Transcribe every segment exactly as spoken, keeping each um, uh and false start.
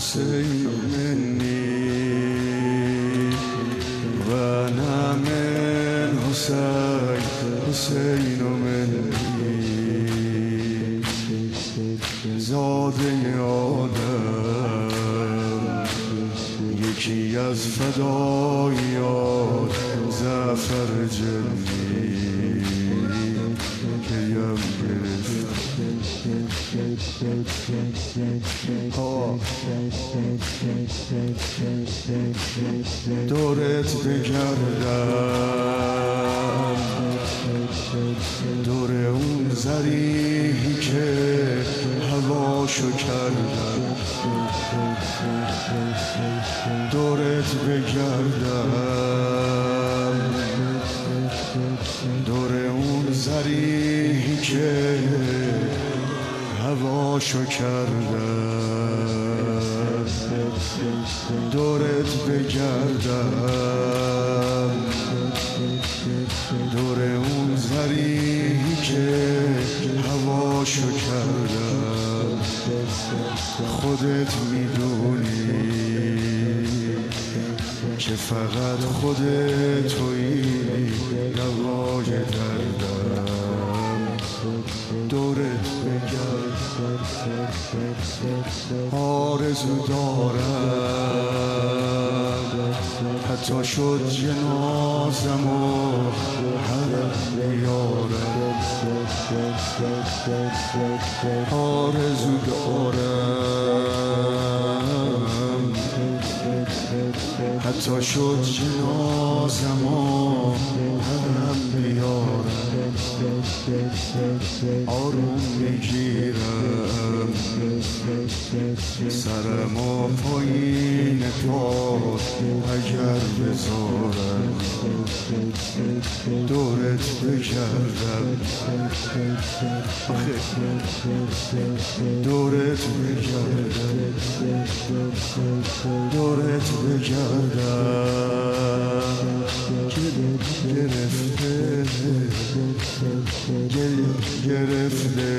حسین منی و انا من حسین حسین منی زاده آدم یکی از فدایات زعفر جنی کیم گرفت دورت بگردم دور اون زریحی که هواشو کردم دورت بگردم دور اون زریحی که هواشو کردم دورت بگردم دور اون زریحی که هواشو کردم خودت میدونی که فقط خودت تویی دوای دردم دورت بگردم آرزو دارم حتی شد جنازم و حرم بیارم آرزو دارم حتی شد جنازم و حرم بیارم آروم میگیرم سرم و پایین پات اگر بذارم دورت بگردم دورت بگردم دورت بگردم گرفته گل گرفته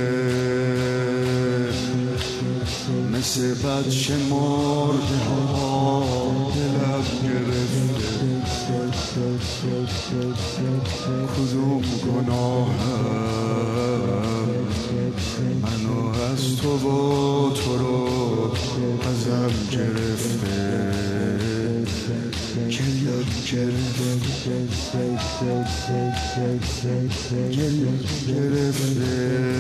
مثل بچه مرده ها دلم گرفته کدوم گناهم منو از تو و تو رو ازم گرفته گلیم گرفته گلیم گرفته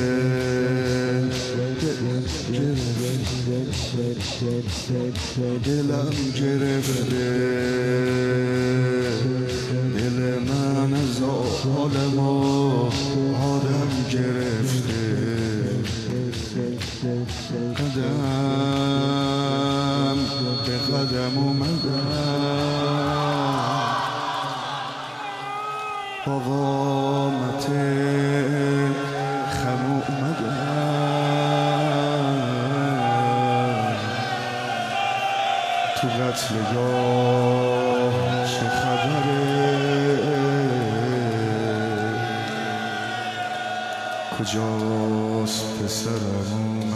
دلم گرفته دل من از عالم و آدم گرفته قدم به قدم اومدم با قامت خم اومدم تو قتلگاه چه خبره کجاست پسرم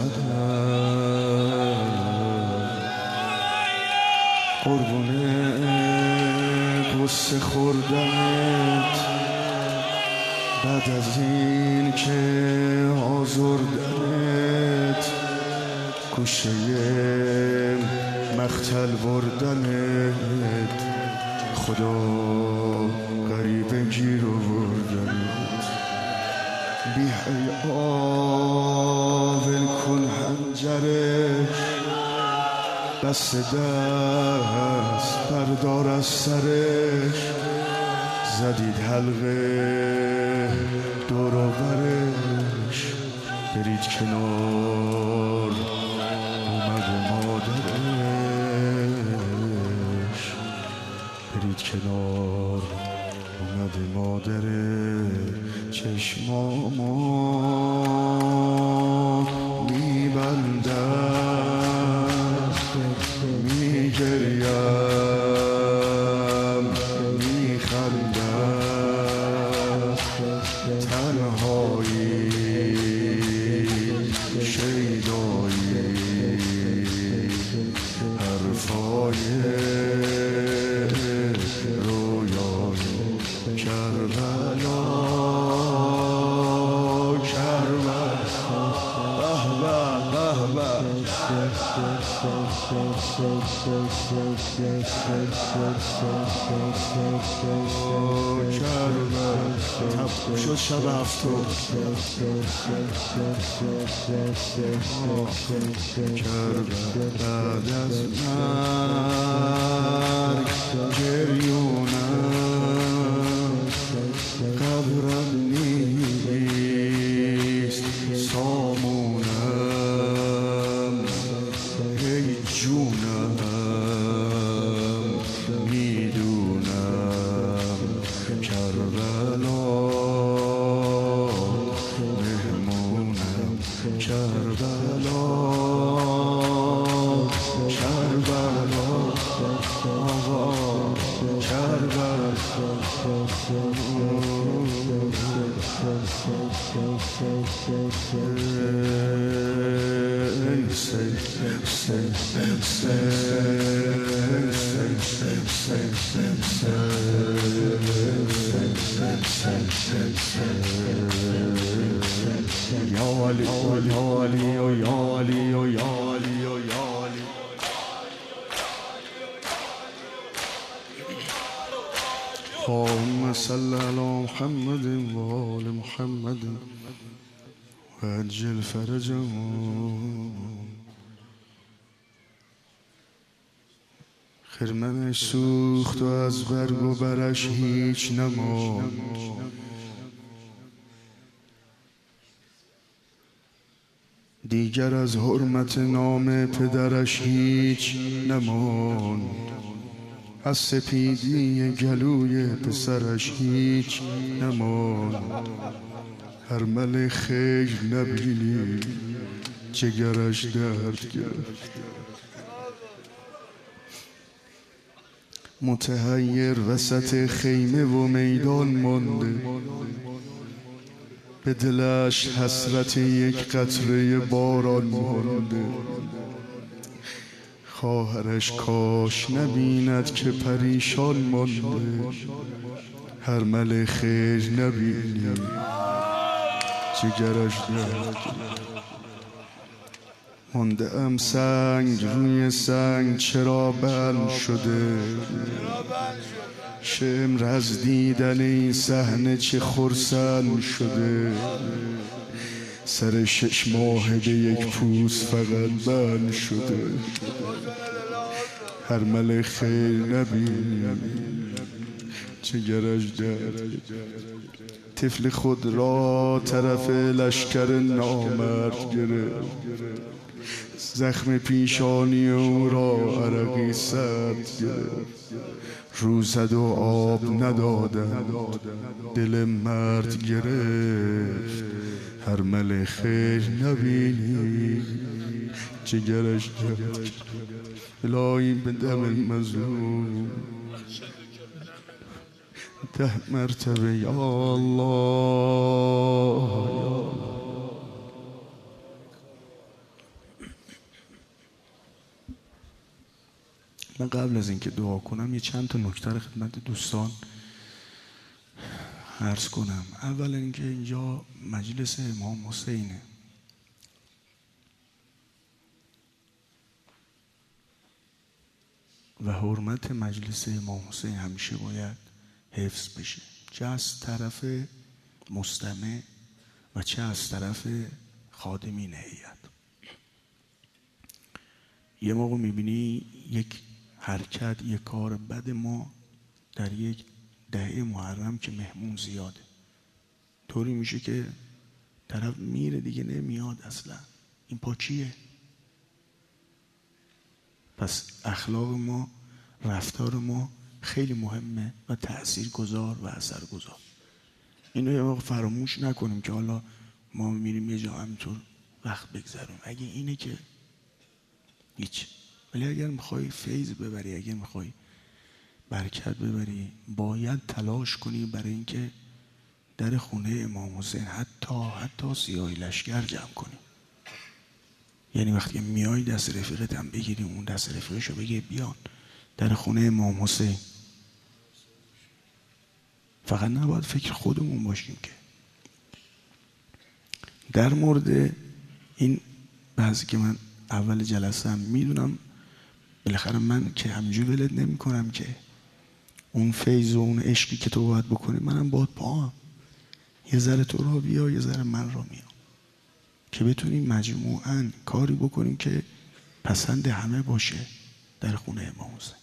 اومدم قربونه قصه خوردنت بعد از این که آزردنت گوشه مقتل بردنت خدا غریبه گیر آوردنت بی حیا ول کن حنجرش دست دست بردار از سرش زدید حلقه دور و برش برید کنار اومد مادرش برید کنار اومد مادرش چشمامو میبندم میگریم میخندم تنهایی شیدایی کربلا تب شد شب هفتم کربلا بعد از مرگ گریونم قبرم نیست سامونم ای جونم میدونم کربلا مهمونم کربلا کربلا آقا کربلا یا علی یا علی یا علی یا علی یا علی اللهم صل على محمد وآل محمد وعجل فرجهم خرمنش سوخت و از برگ و برش هیچ نماند دیگر از حرمت نام پدرش هیچ نماند از سپیدی گلوی پسرش هیچ نماند هرمل خیر نبینی جگرش درد گرفت متحیر وسط خیمه و میدان مانده به دلش حسرت یک قطره باران مانده خواهرش کاش نبیند که پریشان مانده هرمل خیر نبینی جگرش درد مانده ام سنگ روی سنگ چرا بند شده شمر از دیدن این صحنه چه خرسند شده سر شش ماه به یک پوست فقط بند شده هرمل خیر نبینی جگرش درد طفل خود را طرف لشکر نامرد گرفت زخم پیشانی او را عرقی سرد گرفت روزد و آب ندادن دل مرد گرفت هرمل خیر نبینی جگرش درد الهی به دم مظلوم ده مرتبه یا الله من قبل از اینکه دعا کنم یه چند تا نکته رو خدمت دوستان عرض کنم. اول اینکه اینجا مجلس امام حسینه و حرمت مجلس امام حسین همیشه باید حفظ بشه، چه از طرف مستمع و چه از طرف خادمین هیئت. یه موقع میبینی یک حرکت، یک کار بد ما در یک دهه محرم که مهمون زیاده، طوری میشه که طرف میره دیگه نمیاد اصلا. این پا چیه؟ پس اخلاق ما، رفتار ما خیلی مهمه و تأثیر گذار و اثر گذار. اینو یه موقع فراموش نکنیم که حالا ما میریم یه جا همینطور وقت بگذاریم. اگه اینه که هیچ. ولی اگر میخوای فیض ببری، اگر میخوای برکت ببری، باید تلاش کنی برای اینکه در خونه امام حسین حتی حتی سیاهی لشکر جمع کنی. یعنی وقتی میای دست رفیقت هم بگیری، اون دست رفیقشو بگی بیان در خونه امام حسین. فقط نباید فکر خودمون باشیم که. در مورد این بعضی که من اول جلسه هم میدونم بالاخره من که همینجور ولت نمی کنم که اون فیض و اون عشقی که تو باید بکنی منم باید پاهم، یه ذره تو را بیا یه ذره من را میام، که بتونیم مجموعاً کاری بکنیم که پسند همه باشه در خونه امام حسین.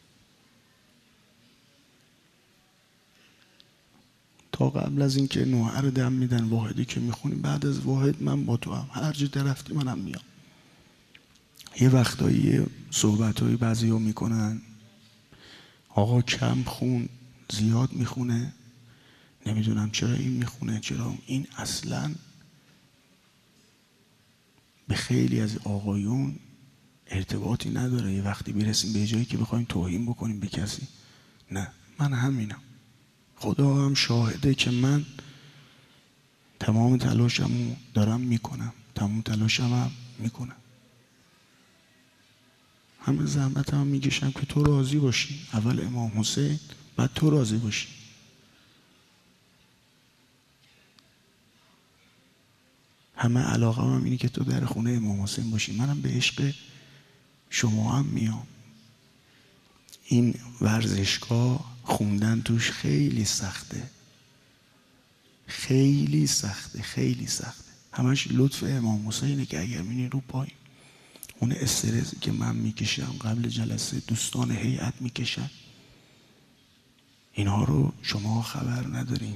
تا قبل از اینکه نوحه رو دم میدن واحدی که میخونیم، بعد از واحد من با تو هم هر جا درفتی منم میام. یه وقتایی صحبتایی بعضی ها میکنن آقا کم خون زیاد میخونه، نمیدونم چرا این میخونه چرا این. اصلا به خیلی از آقایون ارتباطی نداره. یه وقتی برسیم به جایی که بخوایم توهین بکنیم به کسی، نه، من همینم، خدا هم شاهده که من تمام تلاشمو دارم میکنم، تمام تلاشم هم میکنم، همه زحمت هم میکشم که تو راضی باشی، اول امام حسین بعد تو راضی باشی. همه علاقه هم اینه که تو در خونه امام حسین باشی. منم به عشق شما هم میام. این ورزشگاه خوندن توش خیلی سخته، خیلی سخته، خیلی سخته. همش لطف امام حسینه که اگر می‌بینی رو پایین، اون استرسی که من میکشم قبل جلسه دوستان هیئت میکشن، اینها رو شما خبر ندارین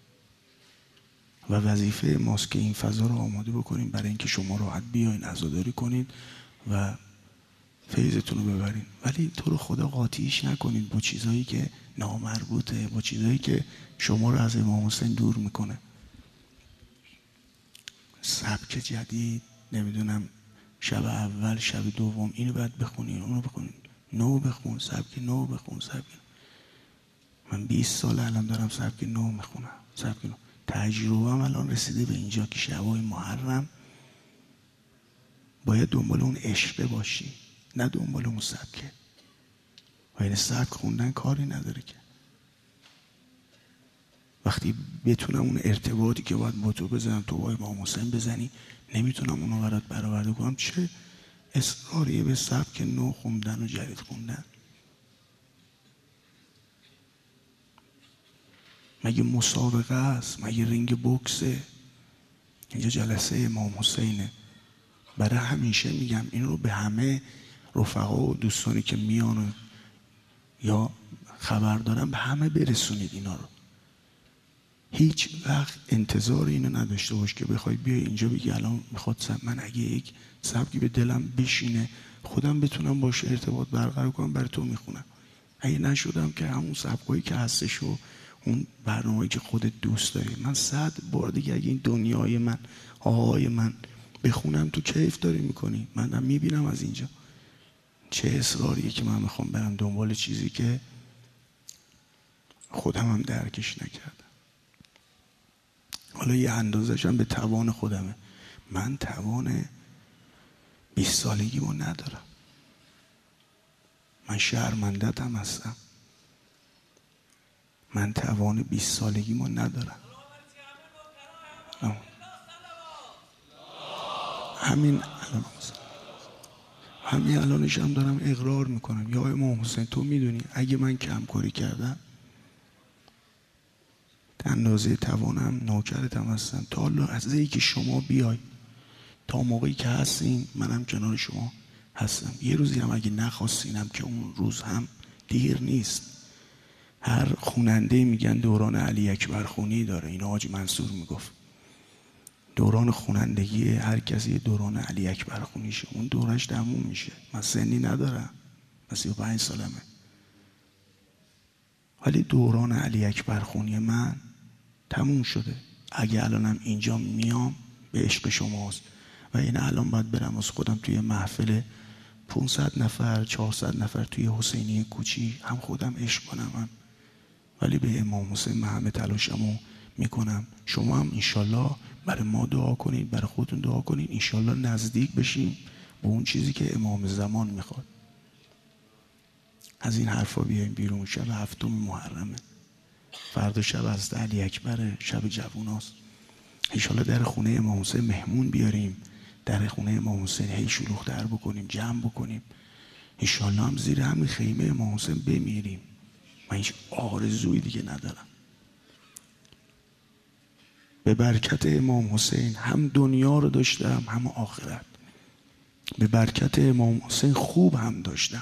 و وظیفه ماست که این فضا رو آماده بکنیم برای اینکه شما راحت بیاین عزاداری کنید و فیضتون رو ببرین. ولی تو رو خدا قاطیش نکنید با چیزایی که نامربوطه، با چیزایی که شما رو از امام حسین دور میکنه. سبک جدید، نمیدونم شب اول شب دوم اینو باید بخونین اونو بخونین، نو بخون، سبک نو بخون، سبک. من بیست سال الان دارم سبک نو میخونم، سبک نو. تجربه‌ام الان رسیده به اینجا که شبای محرم باید دنبال اون عشقه باشی، نه دنبال اون سبکه. و این سبک خوندن کاری نداره که. وقتی بتونم اون ارتباطی که باید با تو بزنم تو با امام حسین بزنی، نمیتونم اونو برات برآورده کنم، چه اصراریه به سبک نو خوندن و جدید خوندن؟ مگه مسابقه است؟ مگه رینگ بوکسه؟ اینجا جلسه امام حسینه. برای همیشه میگم این رو به همه رفقا و دوستانی که میان یا خبر دارن به همه برسونید اینا رو. هیچ وقت انتظار اینو نداشته باش که بخوای بیای اینجا بگی الان میخواد سب من اگه یک سبکی به دلم بشینه خودم بتونم باشه ارتباط برقرار کنم برای تو میخونم. اگه نشدم که همون سبکایی که هستش و اون برنامه‌ای که خودت دوست داری، من صد بار دیگه اگه این دنیای من آهای من بخونم تو کیف داری میکنی. منم میبینم از اینجا چه اصراریه که من میخوام برم دنبال چیزی که خودم هم درکش نکردم. حالا یه اندازش هم به توان خودمه. من توان بیست سالگی رو ندارم. من شرمندت هم هستم. من توان بیست سالگی رو ندارم. همین الان همین الانش هم دارم اقرار میکنم. یا امام حسین تو میدونی اگه من کم کاری کردم اندازه توانم نوکرتم هستم. تا لحظه‌ای که شما بیای، تا موقعی که هستین منم کنار شما هستم. یه روزی هم اگه نخواستینم که اون روز هم دیر نیست. هر خوننده میگن دوران علی اکبر خونی داره. اینو حاج منصور میگفت. دوران خونندگی هر کسی دوران علی اکبر خونیشه. اون دورش تموم میشه. من سنی ندارم. من سی و پنج سالمه. ولی دوران علی اکبر خونی من تموم شده. اگه الانم اینجا میام به عشق شماست و این الان باید برم از خودم توی محفل پانصد نفر چهارصد نفر توی حسینی کوچی هم خودم عشق کنم هم. ولی به امام حسین من همه تلاشمو میکنم. شما هم انشالله برای ما دعا کنید، برای خودتون دعا کنید، انشالله نزدیک بشیم به اون چیزی که امام زمان میخواد. از این حرفا بیایم بیرون. شب هفتم محرمه، فردا شب از علی اکبر، شب جووناست. انشالله در خونه امام حسین مهمون بیاریم، در خونه امام حسین هی شلوغ در بکنیم، جمع بکنیم. انشالله هم زیر همین خیمه امام حسین بمیریم. من هیچ آرزویی دیگه ندارم. به برکت امام حسین هم دنیا رو داشتم هم آخرت. به برکت امام حسین خوب هم داشتم.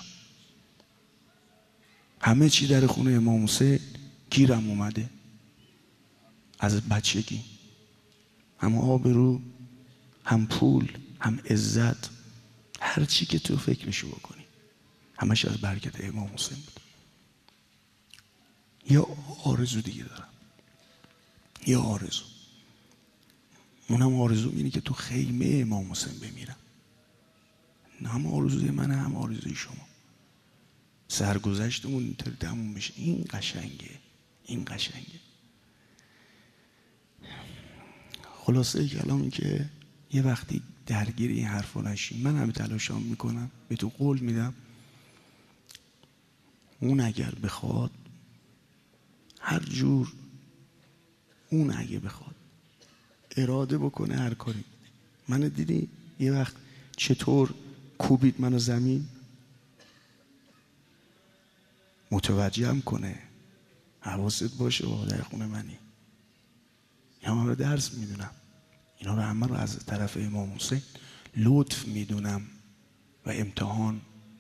همه چی در خونه امام حسین گیرم اومده از بچگی، هم آبرو، هم پول، هم عزت، هر چی که تو فکرشو بکنی همش از برکت امام حسین بود. یا آرزو دیگه دارم، یا آرزو، اونم آرزو اینه که تو خیمه امام حسین بمیرم. هم آرزوی منه هم آرزوی شما. سرگذشتمون اینطوری تموم بشه. این قشنگه، این قشنگه. خلاصه کلام این که یه وقتی درگیر این حرفا نشیم، من همه تلاشام میکنم، به تو قول میدم اون اگر بخواد، هر جور اون اگه بخواد اراده بکنه هر کاری. من دیدی یه وقت چطور کوبید منو زمین؟ متوجهم کنه، حواست باشه با در خونه منی. یا من رو درس میدونم، اینا رو همه رو از طرف امام حسین لطف میدونم و امتحان.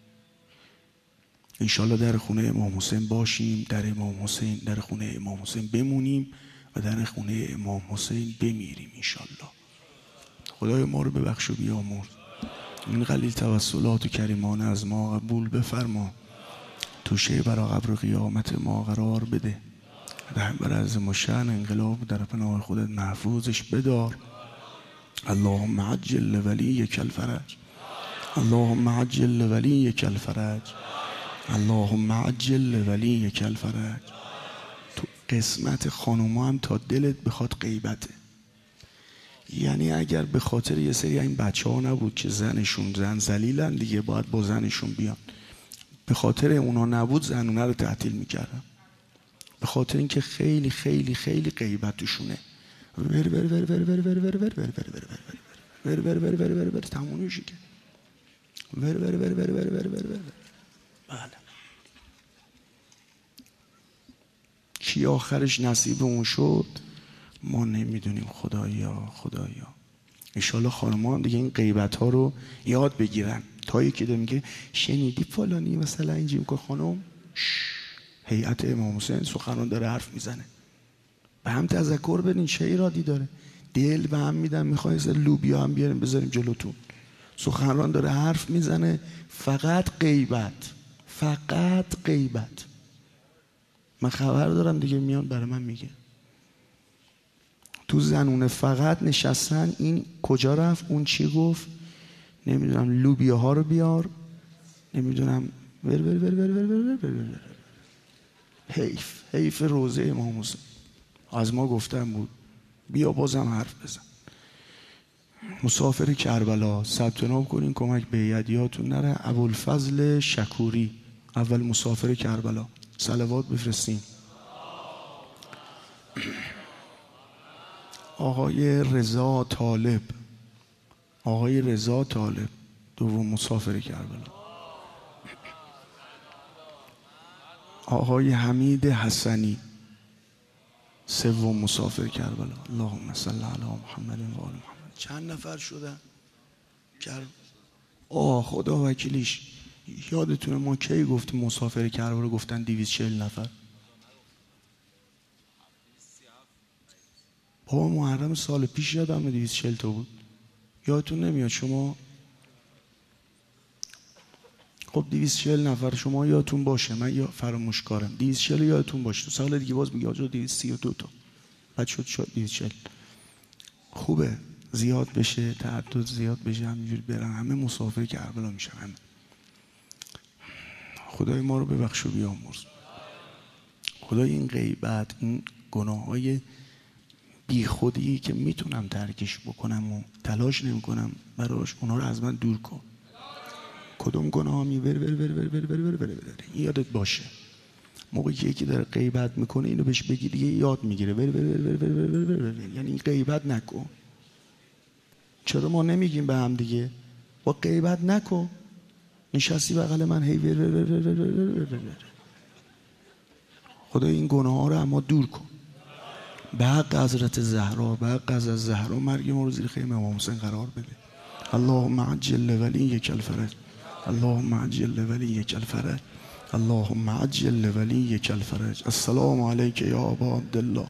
انشالله در خونه امام حسین باشیم، در امام حسین در خونه امام حسین بمونیم و در خونه امام حسین بمیریم انشالله. خدای ما رو ببخش و بیامرز. این قلیل توسلات و کریمانه از ما قبول بفرما. توشه برا قبر قیامت ما قرار بده. رحم بر عظم و شأن انقلاب در پناه خودت محفوظش بدار. اللهم عجل لولیک الفرج، اللهم عجل لولیک الفرج، اللهم عجل لولیک الفرج. تو قسمت خانوما هم تا دلت بخواد غیبته. یعنی اگر به خاطر یه سری این بچه ها نبود که زنشون زن ذلیلن دیگه، باید با زنشون بیان، به خاطر اونا نبود زنونه رو تعطیل میکردم. به خاطر اینکه خیلی خیلی خیلی غیبت توشونه. ور ور ور ور ور ور ور ور ور ور ور ور ور ور ور ور ور تموم میشه که ور ور ور ور ور ور ور ور. بله. کی آخرش نصیب اون شد ما نمیدونیم. خدایا خدایا انشالله خانم‌ها دیگه این غیبت ها رو یاد بگیرن. تا یکی داره میگه شنیدی فلانی مثلا اینجوری میگه، خانم هیئت امام حسین سخنران داره حرف میزنه، به هم تذکر بدین چه ایرادی داره؟ دل به هم میدن، میخواین از لوبیا هم بیاریم بذاریم جلوتون. سخنران داره حرف میزنه، فقط غیبت، فقط غیبت. من خبر دارم دیگه، میان برای من میگه تو زنونه فقط نشستن، این کجا رفت، اون چی گفت، نمیدونم لوبیا ها رو بیار، نمیدونم ور ور ور ور ور ور ور ور. حیف حیف روزه امام حسین. از ما گفتن بود بیا بازم حرف بزن. مسافر کربلا ثبت نام کنین کمک به یادیاتون نره. ابوالفضل شکوری اول مسافر کربلا، صلوات بفرستین. آقای رضا طالب، آقای رضا طالب دوم مسافر کربلا. آقای حمید حسنی سوم مسافر کربلا. اللهم صل علی محمد و آل محمد. چند نفر شدن؟ کرب آه خدا وکیلیش، یادتونه ما کی گفتیم مسافر کربلا گفتن دویست و چهل نفر؟ بابا محرم سال پیش یادم دویست و چهل تا بود. یادتون نمیاد شما؟ خب دویست و چهل نفر شما یادتون باشه، من یا فراموش کارم. دویست و چهل یادتون باشه، تو سال دیگه باز میگه آجا دویست و سی و دو تا بعد شد شد دویست و چهل. خوبه زیاد بشه، تعدد زیاد بشه، همینجوری برن همه مسافر کربلا میشن همه. خدای ما رو ببخش و بیامرز. خدای این غیبت، این گناه های بی خودی که میتونم ترکش بکنم و تلاش نمیکنم براش، اونا رو از من دور کن. کدوم گناه می ور ور ور ور ور ور ور ور ور. یادت باشه موقعی که یکی داره غیبت میکنه اینو بهش بگی دیگه یاد میگیره. ور ور ور ور ور ور ور ور. یعنی این غیبت نکن. چرا ما نمیگیم به هم دیگه با غیبت نکن؟ نشستی بغل من هی ور ور ور ور ور ور ور ور. خدا این گناه ها رو اما دور کن. به حق حضرت زهرا، به حق حضرت زهرا مرگ ما رو زیر خیمه امام حسین قرار بده. اللهم عجل ولیک الفرج، اللهم عجل ولیک الفرج، اللهم عجل ولیک الفرج. السلام علیک یا ابا عبدالله.